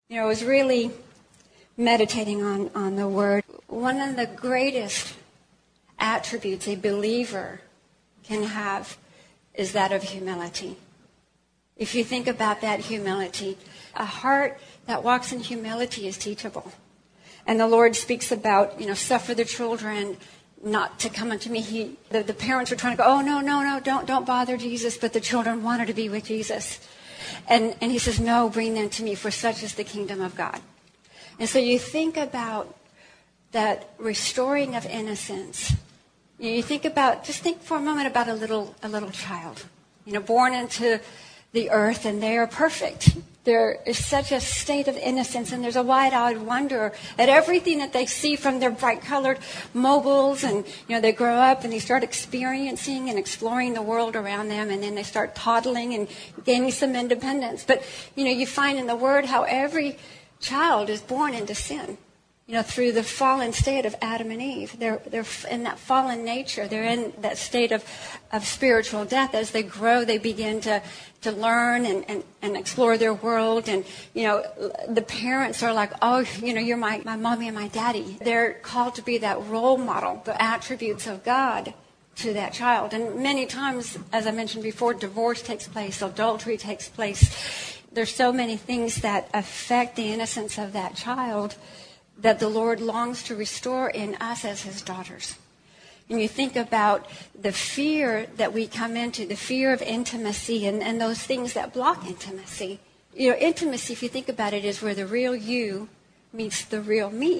I was really meditating on the word. One of the greatest attributes a believer can have is that of humility. If you think about that humility, a heart that walks in humility is teachable. And the Lord speaks about, suffer the children not to come unto me. The parents were trying to go, oh, no, don't bother Jesus. But the children wanted to be with Jesus. And he says, no, bring them to me, for such is the kingdom of God. And so you think about that restoring of innocence. Just think for a moment about a little child, born into the earth, and they are perfect. There is such a state of innocence, and there's a wide-eyed wonder at everything that they see from their bright-colored mobiles, and they grow up and they start experiencing and exploring the world around them, and then they start toddling and gaining some independence. But you find in the Word how every child is born into sin. Through the fallen state of Adam and Eve. They're in that fallen nature. They're in that state of spiritual death. As they grow, they begin to learn and explore their world. And, the parents are like, oh, you're my mommy and my daddy. They're called to be that role model, the attributes of God to that child. And many times, as I mentioned before, divorce takes place, adultery takes place. There's so many things that affect the innocence of that child that the Lord longs to restore in us as his daughters. And you think about the fear that we come into, the fear of intimacy and those things that block intimacy. Intimacy, if you think about it, is where the real you meets the real me.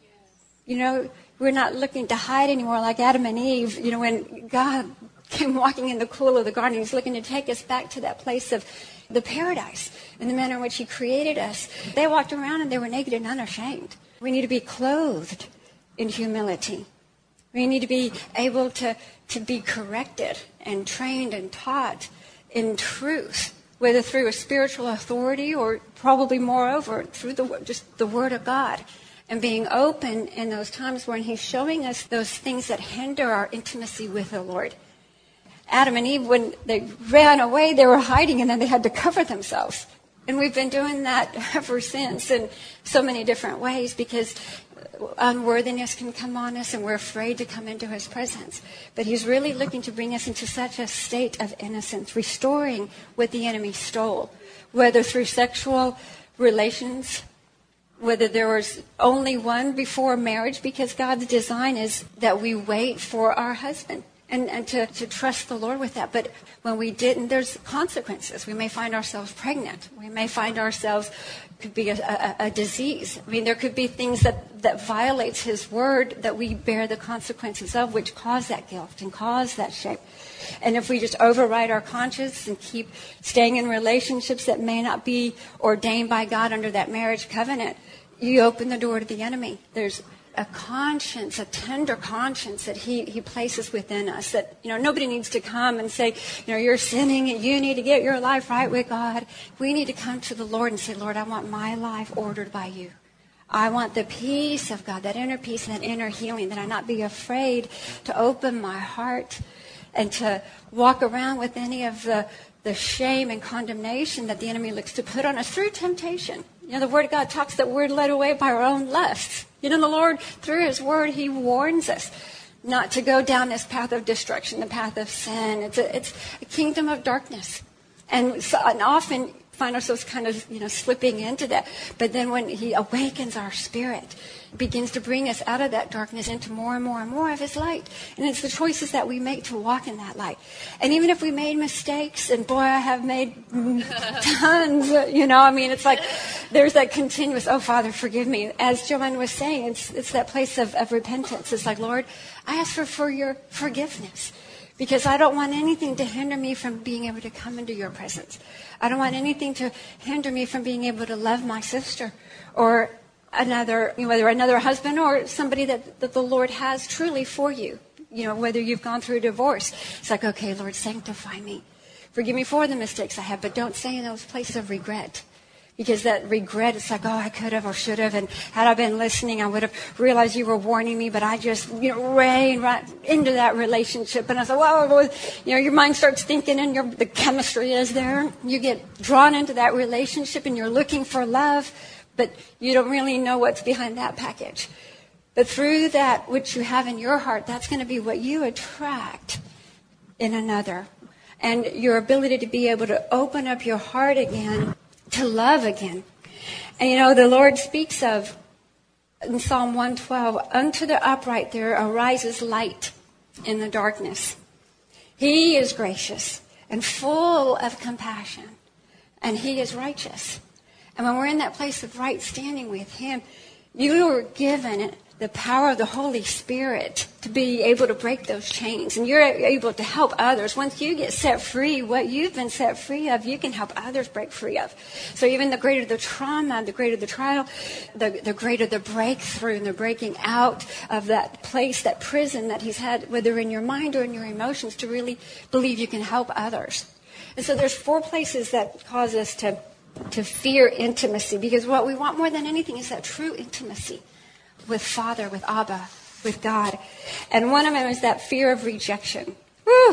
Yes. We're not looking to hide anymore like Adam and Eve. When God came walking in the cool of the garden, he's looking to take us back to that place of the paradise and the manner in which he created us. They walked around and they were naked and unashamed. We need to be clothed in humility. We need to be able to be corrected and trained and taught in truth, whether through a spiritual authority or probably moreover through just the Word of God. And being open in those times when he's showing us those things that hinder our intimacy with the Lord. Adam and Eve, when they ran away, they were hiding and then they had to cover themselves. And we've been doing that ever since in so many different ways because unworthiness can come on us and we're afraid to come into his presence. But he's really looking to bring us into such a state of innocence, restoring what the enemy stole, whether through sexual relations, whether there was only one before marriage, because God's design is that we wait for our husband. And to trust the Lord with that. But when we didn't, there's consequences. We may find ourselves pregnant. We may find ourselves, could be a disease. There could be things that violates his word that we bear the consequences of, which cause that guilt and cause that shame. And if we just override our conscience and keep staying in relationships that may not be ordained by God under that marriage covenant, you open the door to the enemy. There's a conscience, a tender conscience that he places within us that, nobody needs to come and say, you're sinning and you need to get your life right with God. We need to come to the Lord and say, Lord, I want my life ordered by you. I want the peace of God, that inner peace and that inner healing, that I not be afraid to open my heart and to walk around with any of the shame and condemnation that the enemy looks to put on us through temptation. The Word of God talks that we're led away by our own lusts. The Lord, through his word, he warns us not to go down this path of destruction, the path of sin. It's a kingdom of darkness. And often find ourselves kind of, slipping into that. But then when he awakens our spirit, begins to bring us out of that darkness into more and more and more of his light. And it's the choices that we make to walk in that light. And even if we made mistakes, and boy, I have made tons, it's like there's that continuous, oh, Father, forgive me. As Joanne was saying, it's that place of repentance. It's like, Lord, I ask for your forgiveness. Because I don't want anything to hinder me from being able to come into your presence. I don't want anything to hinder me from being able to love my sister or whether another husband or somebody that the Lord has truly for you. Whether you've gone through a divorce. It's like, okay, Lord, sanctify me. Forgive me for the mistakes I have, but don't stay in those places of regret. Because that regret, it's like, oh, I could have or should have. And had I been listening, I would have realized you were warning me. But I just, ran right into that relationship. And I said, well, your mind starts thinking and the chemistry is there. You get drawn into that relationship and you're looking for love. but you don't really know what's behind that package. But through that which you have in your heart, that's going to be what you attract in another. And your ability to be able to open up your heart again, to love again. And the Lord speaks of, in Psalm 112, unto the upright there arises light in the darkness. He is gracious and full of compassion, and He is righteous. And when we're in that place of right standing with Him, you are given the power of the Holy Spirit to be able to break those chains. And you're able to help others. Once you get set free, what you've been set free of, you can help others break free of. So even the greater the trauma, the greater the trial, the greater the breakthrough and the breaking out of that place, that prison that He's had, whether in your mind or in your emotions, to really believe you can help others. And so there's 4 places that cause us to fear intimacy, because what we want more than anything is that true intimacy with Father, with Abba, with God. And one of them is that fear of rejection. Whew.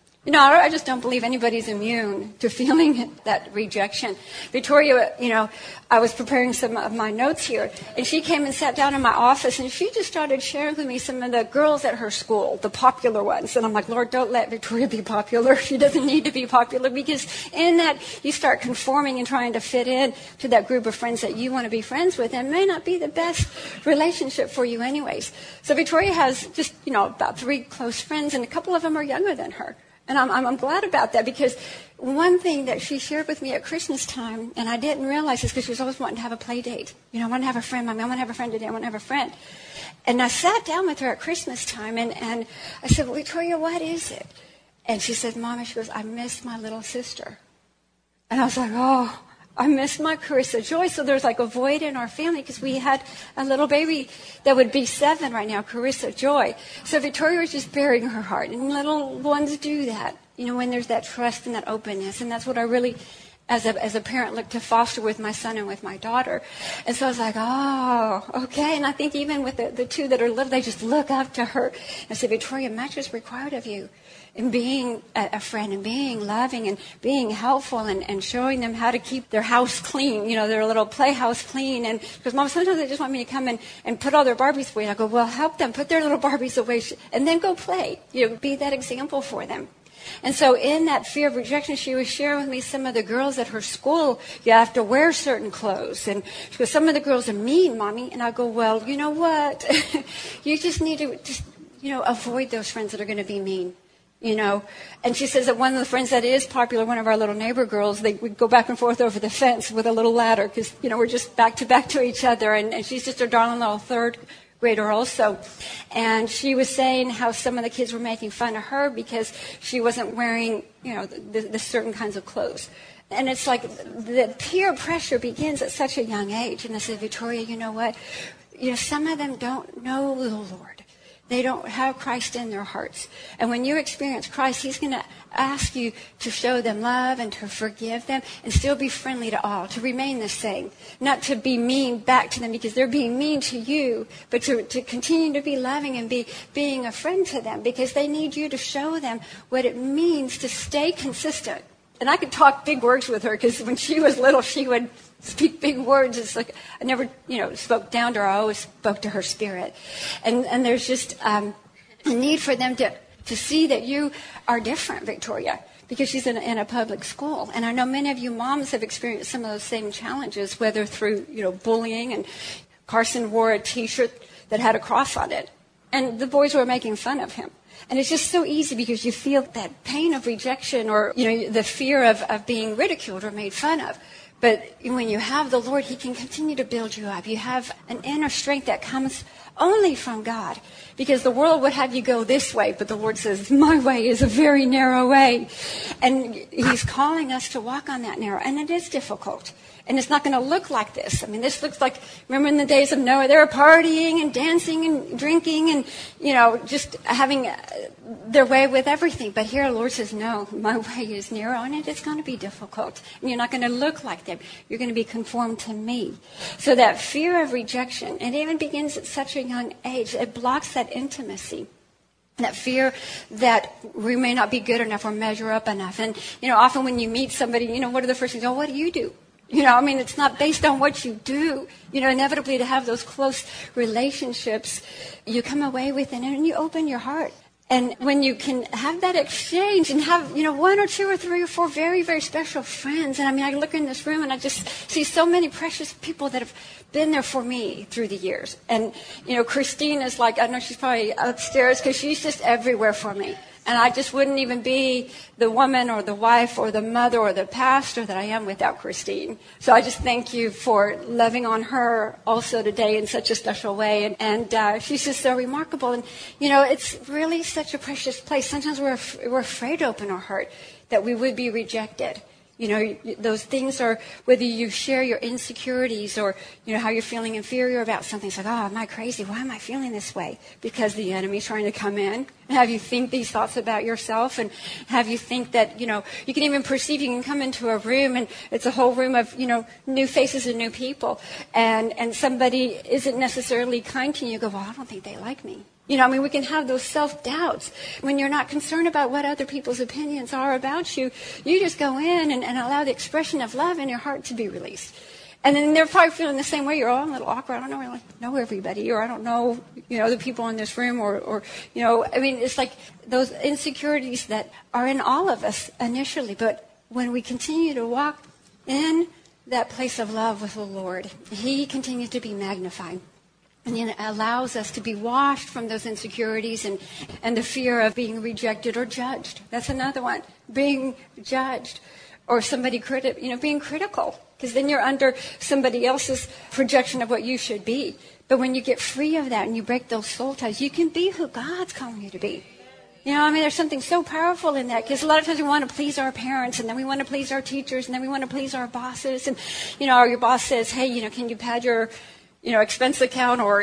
I just don't believe anybody's immune to feeling that rejection. Victoria, I was preparing some of my notes here, and she came and sat down in my office, and she just started sharing with me some of the girls at her school, the popular ones. And I'm like, Lord, don't let Victoria be popular. She doesn't need to be popular, because in that you start conforming and trying to fit in to that group of friends that you want to be friends with, and it may not be the best relationship for you anyways. So Victoria has just, about 3 close friends, and a couple of them are younger than her. And I'm glad about that, because one thing that she shared with me at Christmas time, and I didn't realize this because she was always wanting to have a play date. I want to have a friend. Mommy, I want to have a friend today. I want to have a friend. And I sat down with her at Christmas time, and I said, well, Victoria, what is it? And she said, Mommy, she goes, I miss my little sister. And I was like, oh, I miss my Carissa Joy. So there's like a void in our family, because we had a little baby that would be 7 right now, Carissa Joy. So Victoria was just bearing her heart. And little ones do that, when there's that trust and that openness. And that's what I really, as a parent, look to foster with my son and with my daughter. And so I was like, oh, okay. And I think even with the 2 that are little, they just look up to her. And I said, Victoria, much is required of you in being a friend and being loving and being helpful and showing them how to keep their house clean, their little playhouse clean. And because Mom, sometimes they just want me to come and put all their Barbies away. I go, well, help them put their little Barbies away and then go play. Be that example for them. And so in that fear of rejection, she was sharing with me some of the girls at her school. You have to wear certain clothes. And she goes, some of the girls are mean, Mommy. And I go, well, you know what? You just need to avoid those friends that are going to be mean. And she says that one of the friends that is popular, one of our little neighbor girls, they would go back and forth over the fence with a little ladder, because, we're just back to each other. And she's just a darling little 3rd grader also. And she was saying how some of the kids were making fun of her because she wasn't wearing, the certain kinds of clothes. And it's like the peer pressure begins at such a young age. And I said, Victoria, you know what? Some of them don't know the Lord. They don't have Christ in their hearts. And when you experience Christ, He's going to ask you to show them love and to forgive them and still be friendly to all, to remain the same. Not to be mean back to them because they're being mean to you, but to continue to be loving and being a friend to them, because they need you to show them what it means to stay consistent. And I could talk big words with her, because when she was little, she would speak big words. It's like I never, spoke down to her. I always spoke to her spirit. And there's just a need for them to see that you are different, Victoria, because she's in a public school. And I know many of you moms have experienced some of those same challenges, whether through, bullying. And Carson wore a T-shirt that had a cross on it. And the boys were making fun of him. And it's just so easy, because you feel that pain of rejection, or, the fear of being ridiculed or made fun of. But when you have the Lord, He can continue to build you up. You have an inner strength that comes only from God, because the world would have you go this way, but the Lord says, my way is a very narrow way. And He's calling us to walk on that narrow. And it is difficult. And it's not going to look like this. I mean, this looks like, remember in the days of Noah, they were partying and dancing and drinking and, just having their way with everything. But here the Lord says, no, my way is narrow, and it is going to be difficult. And you're not going to look like them. You're going to be conformed to me. So that fear of rejection, it even begins at such a young age. It blocks that intimacy. That fear that we may not be good enough or measure up enough. And, often when you meet somebody, what are the first things? Oh, what do you do? It's not based on what you do. Inevitably to have those close relationships, you come away with it and you open your heart. And when you can have that exchange and have, one or two or three or four very, very special friends. And I look in this room and I just see so many precious people that have been there for me through the years. And, Christine is I know she's probably upstairs because she's just everywhere for me. And I just wouldn't even be the woman or the wife or the mother or the pastor that I am without Christine. So I just thank you for loving on her also today in such a special way. And she's just so remarkable. And, it's really such a precious place. Sometimes we're afraid to open our heart that we would be rejected. Those things are, whether you share your insecurities or, how you're feeling inferior about something. It's like, oh, am I crazy? Why am I feeling this way? Because the enemy's trying to come in and have you think these thoughts about yourself and have you think that, you can even perceive, you can come into a room and it's a whole room of, new faces and new people. And somebody isn't necessarily kind to you. You go, well, I don't think they like me. We can have those self-doubts. When you're not concerned about what other people's opinions are about you, you just go in and allow the expression of love in your heart to be released. And then they're probably feeling the same way. You're all a little awkward. I don't really know everybody, or I don't know, the people in this room, or it's like those insecurities that are in all of us initially. But when we continue to walk in that place of love with the Lord, He continues to be magnified. And it allows us to be washed from those insecurities and the fear of being rejected or judged. That's another one. Being judged or somebody being critical. Because then you're under somebody else's projection of what you should be. But when you get free of that and you break those soul ties, you can be who God's calling you to be. There's something so powerful in that. Because a lot of times we want to please our parents, and then we want to please our teachers, and then we want to please our bosses. And, your boss says, hey, can you pad your expense account or,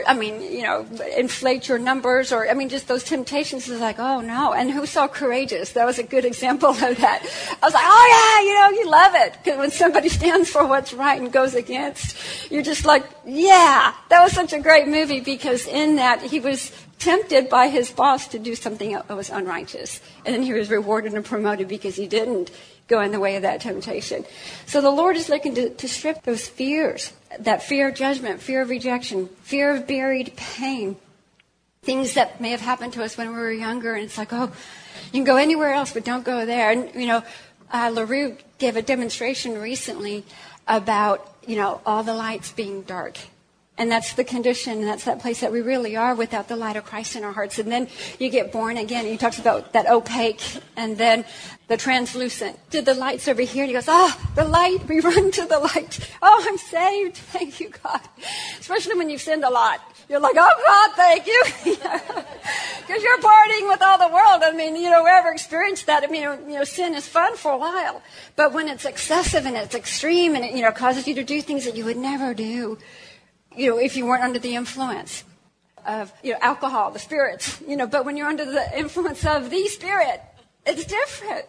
inflate your numbers or, just those temptations is like, oh no. And who saw Courageous? That was a good example of that. I was like, oh yeah, you love it. Because when somebody stands for what's right and goes against, you're just like, yeah, that was such a great movie because in that he was tempted by his boss to do something that was unrighteous. And then he was rewarded and promoted because he didn't go in the way of that temptation. So the Lord is looking to strip those fears, that fear of judgment, fear of rejection, fear of buried pain, things that may have happened to us when we were younger. And it's like, oh, you can go anywhere else, but don't go there. And, LaRue gave a demonstration recently about, all the lights being dark. And that's the condition, and that's that place that we really are without the light of Christ in our hearts. And then you get born again. He talks about that opaque and then the translucent. To the lights over here. And he goes, the light. We run to the light. Oh, I'm saved. Thank you, God. Especially when you've sinned a lot. You're like, oh, God, thank you. Because you're partying with all the world. Whoever experienced that, sin is fun for a while. But when it's excessive and it's extreme and it, causes you to do things that you would never do, if you weren't under the influence of, alcohol, the spirits, but when you're under the influence of the Spirit, it's different.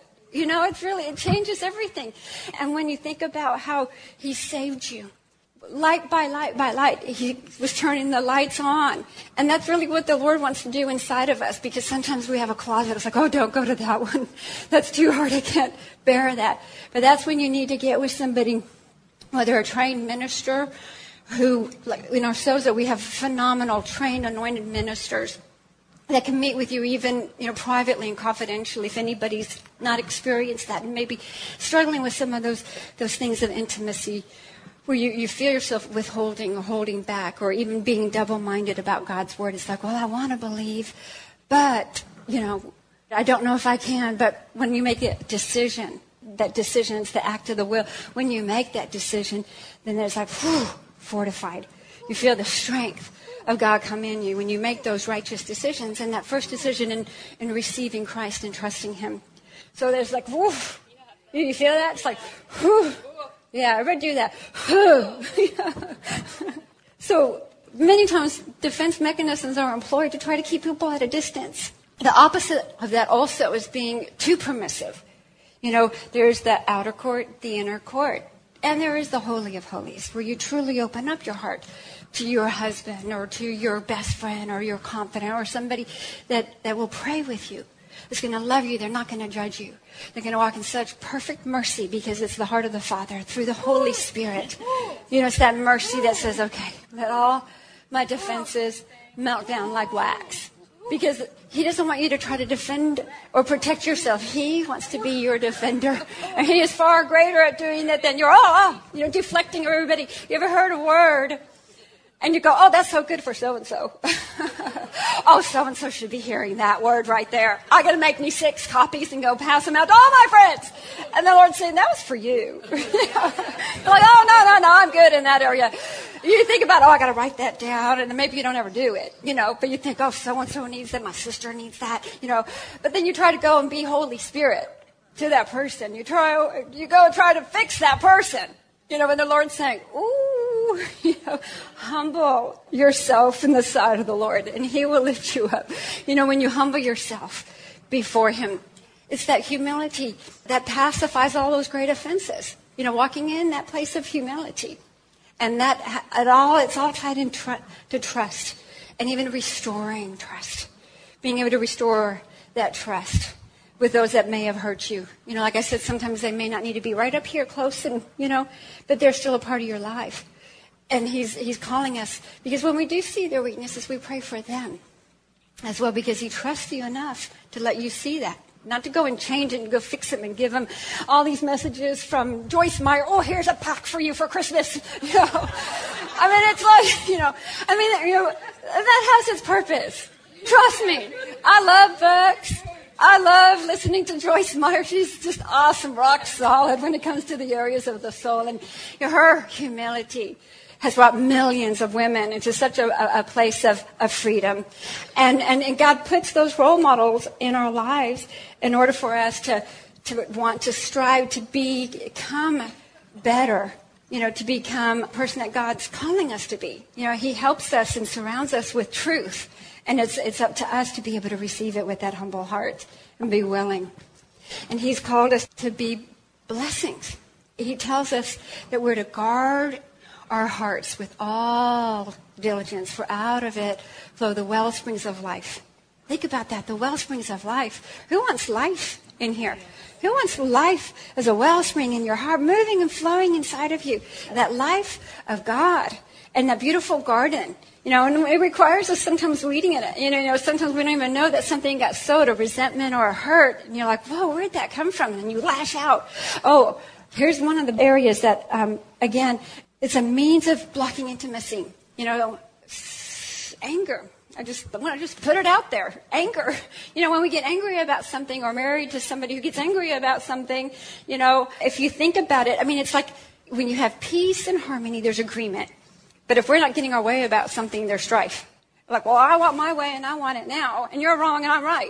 It changes everything. And when you think about how He saved you, light by light by light, He was turning the lights on. And that's really what the Lord wants to do inside of us, because sometimes we have a closet. It's like, oh, don't go to that one. That's too hard. I can't bear that. But that's when you need to get with somebody, whether a trained minister, who, in our Sozo, we have phenomenal, trained, anointed ministers that can meet with you even, privately and confidentially if anybody's not experienced that and maybe struggling with some of those things of intimacy where you feel yourself withholding or holding back or even being double-minded about God's Word. It's like, well, I want to believe, but, I don't know if I can. But when you make a decision, that decision is the act of the will. When you make that decision, then there's like, whew, fortified. You feel the strength of God come in you when you make those righteous decisions, and that first decision in receiving Christ and trusting Him. So there's like, woof. You feel that? It's like, whew. Yeah, everybody do that. So many times defense mechanisms are employed to try to keep people at a distance. The opposite of that also is being too permissive. There's the outer court, the inner court. And there is the Holy of Holies, where you truly open up your heart to your husband or to your best friend or your confidant or somebody that will pray with you. that's going to love you. They're not going to judge you. They're going to walk in such perfect mercy because it's the heart of the Father through the Holy Spirit. It's that mercy that says, okay, let all my defenses melt down like wax. Because he doesn't want you to try to defend or protect yourself. He wants to be your defender. And he is far greater at doing that than you're, deflecting everybody. You ever heard a word and you go, oh, that's so good for so-and-so. Oh, so-and-so should be hearing that word right there. I got to make me 6 copies and go pass them out to all my friends. And the Lord's saying, that was for you. You're like, oh, no, I'm good in that area. You think about, I got to write that down, and then maybe you don't ever do it, but you think, oh, so-and-so needs that, my sister needs that, But then you try to go and be Holy Spirit to that person. You go and try to fix that person, and the Lord's saying, ooh, humble yourself in the sight of the Lord, and he will lift you up. When you humble yourself before him, it's that humility that pacifies all those great offenses. Walking in that place of humility. And it's all tied in to trust, and even restoring trust. Being able to restore that trust with those that may have hurt you. Like I said, sometimes they may not need to be right up here close, and but they're still a part of your life. And he's calling us, because when we do see their weaknesses, we pray for them as well, because he trusts you enough to let you see that. Not to go and change it and go fix them and give them all these messages from Joyce Meyer. Oh, here's a pack for you for Christmas. It's like, that has its purpose. Trust me. I love books. I love listening to Joyce Meyer. She's just awesome, rock solid when it comes to the areas of the soul. And her humility has brought millions of women into such a place of freedom. And God puts those role models in our lives in order for us to want to strive to become better, to become a person that God's calling us to be. He helps us and surrounds us with truth. And it's up to us to be able to receive it with that humble heart and be willing. And he's called us to be blessings. He tells us that we're to guard our hearts with all diligence, for out of it flow the well springs of life. Think about that, the well springs of life. Who wants life in here? Who wants life as a wellspring in your heart, moving and flowing inside of you? That life of God and that beautiful garden. And it requires us sometimes weeding it. Sometimes we don't even know that something got sowed, a resentment or a hurt. And you're like, whoa, where'd that come from? And you lash out. Oh, here's one of the areas that, again, it's a means of blocking intimacy. Anger. I want to just put it out there. Anger. When we get angry about something, or married to somebody who gets angry about something, if you think about it, it's like when you have peace and harmony, there's agreement. But if we're not getting our way about something, there's strife. Like, well, I want my way and I want it now, and you're wrong and I'm right.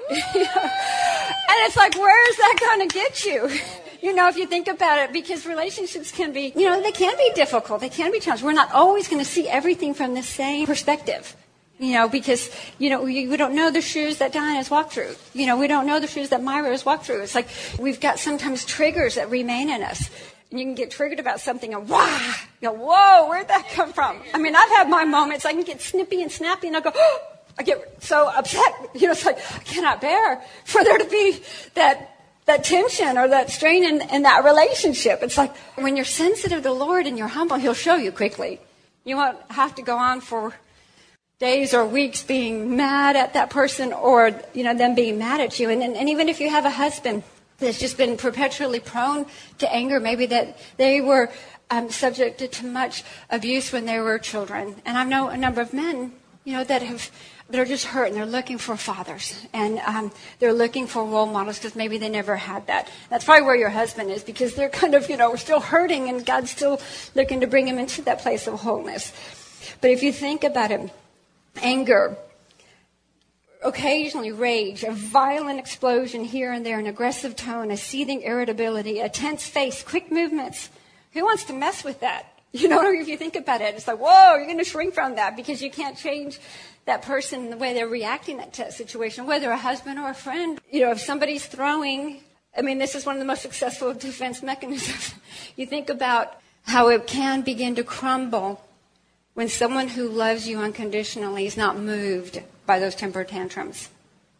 And it's like, where is that going to get you? If you think about it, because relationships can be, they can be difficult. They can be challenging. We're not always going to see everything from the same perspective. Because, we don't know the shoes that Diana has walked through. We don't know the shoes that Myra has walked through. It's like we've got sometimes triggers that remain in us. And you can get triggered about something and whoa, where'd that come from? I've had my moments. I can get snippy and snappy and I go, oh, I get so upset. It's like, I cannot bear for there to be that tension or that strain in that relationship. It's like when you're sensitive to the Lord and you're humble, he'll show you quickly. You won't have to go on for days or weeks being mad at that person or, them being mad at you. And even if you have a husband that's just been perpetually prone to anger, maybe that they were subjected to much abuse when they were children. And I know a number of men, that are just hurt and they're looking for fathers. And they're looking for role models because maybe they never had that. That's probably where your husband is, because they're kind of, still hurting and God's still looking to bring him into that place of wholeness. But if you think about it, anger, occasionally rage, a violent explosion here and there, an aggressive tone, a seething irritability, a tense face, quick movements. Who wants to mess with that? If you think about it, it's like, whoa, you're going to shrink from that because you can't change that person, the way they're reacting to that situation, whether a husband or a friend. If somebody's throwing, this is one of the most successful defense mechanisms. You think about how it can begin to crumble when someone who loves you unconditionally is not moved by those temper tantrums.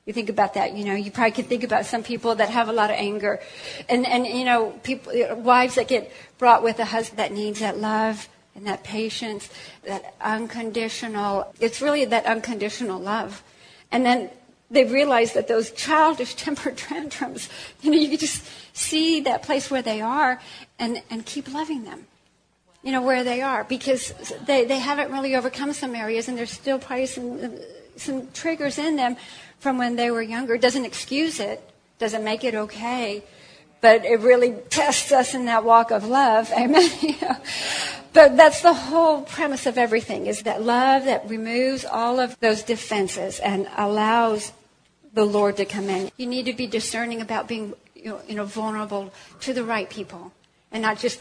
You think about that, you probably can think about some people that have a lot of anger. And people, wives that get brought with a husband that needs that love and that patience, that unconditional, it's really that unconditional love. And then they realize that those childish temper tantrums, you can just see that place where they are and keep loving them, where they are, because they haven't really overcome some areas, and there's still probably some triggers in them from when they were younger. It doesn't excuse it, doesn't make it okay, but it really tests us in that walk of love. Amen. But that's the whole premise of everything, is that love that removes all of those defenses and allows the Lord to come in. You need to be discerning about being vulnerable to the right people, and not just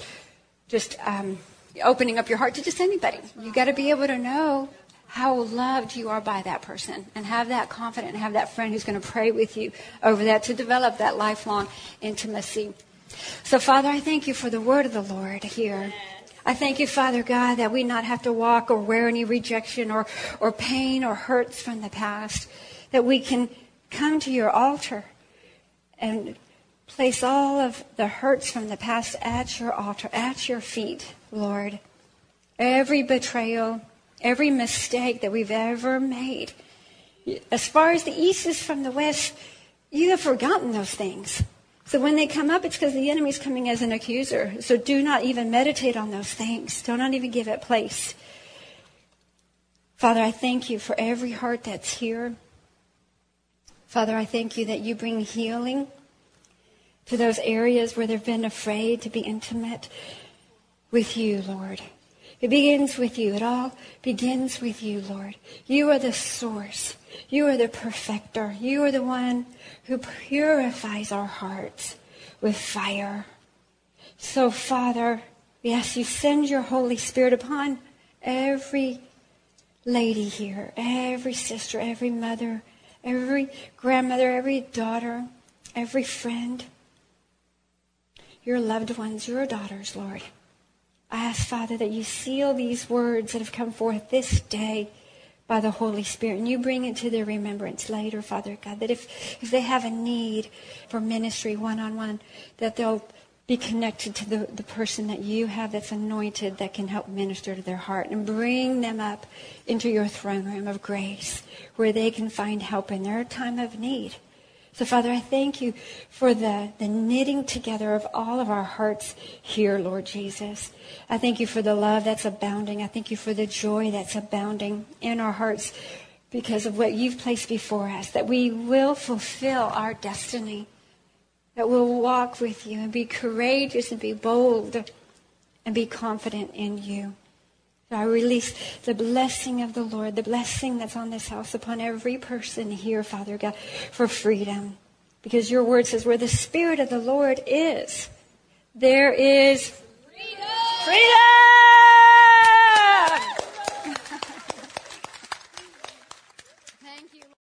opening up your heart to just anybody. You got to be able to know how loved you are by that person, and have that confidence, and have that friend who's going to pray with you over that, to develop that lifelong intimacy. So, Father, I thank you for the word of the Lord here. I thank you, Father God, that we not have to walk or wear any rejection or pain or hurts from the past, that we can come to your altar and place all of the hurts from the past at your altar, at your feet, Lord. Every betrayal, every mistake that we've ever made, as far as the east is from the west, you have forgotten those things. So when they come up, it's because the enemy's coming as an accuser. So do not even meditate on those things. Do not even give it place. Father, I thank you for every heart that's here. Father, I thank you that you bring healing to those areas where they've been afraid to be intimate with you, Lord. It begins with you. It all begins with you, Lord. You are the source. You are the perfecter. You are the one who purifies our hearts with fire. So, Father, we ask you, send your Holy Spirit upon every lady here, every sister, every mother, every grandmother, every daughter, every friend, your loved ones, your daughters, Lord. I ask, Father, that you seal these words that have come forth this day by the Holy Spirit, and you bring it to their remembrance later, Father God, that if they have a need for ministry one-on-one, that they'll be connected to the person that you have that's anointed, that can help minister to their heart, and bring them up into your throne room of grace where they can find help in their time of need. So, Father, I thank you for the knitting together of all of our hearts here, Lord Jesus. I thank you for the love that's abounding. I thank you for the joy that's abounding in our hearts because of what you've placed before us, that we will fulfill our destiny, that we'll walk with you and be courageous and be bold and be confident in you. So I release the blessing of the Lord, the blessing that's on this house upon every person here, Father God, for freedom. Because your word says where the Spirit of the Lord is, there is freedom.